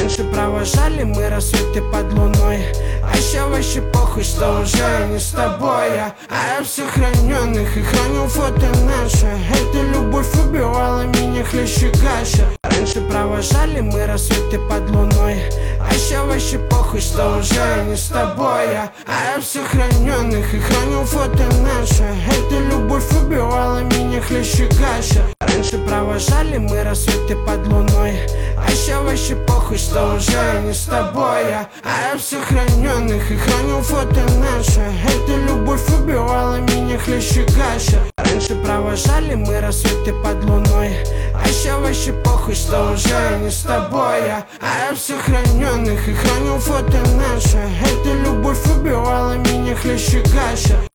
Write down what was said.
Раньше провожали мы рассветы под луной, а еще вообще похуй, что уже не с тобой А я все храненных и храню фото наши. Эта любовь убивала меня хлеще гаща. Раньше провожали мы рассветы под луной, а еще вообще похуй, что уже не с тобой А я все храненных и храню фото наши. Эта любовь убивала меня хлеще гаща. Раньше провожали мы рассветы под луной, а еще вообще похуй, что уже не с тобой А я все храненных и храню фото наши. Эта любовь убивала меня хлеще гаща. Раньше провожали мы рассветы под луной, а еще вообще похуй, что уже не с тобой А я все храненных и храню фото наши. Эта любовь убивала меня хлеще гаща.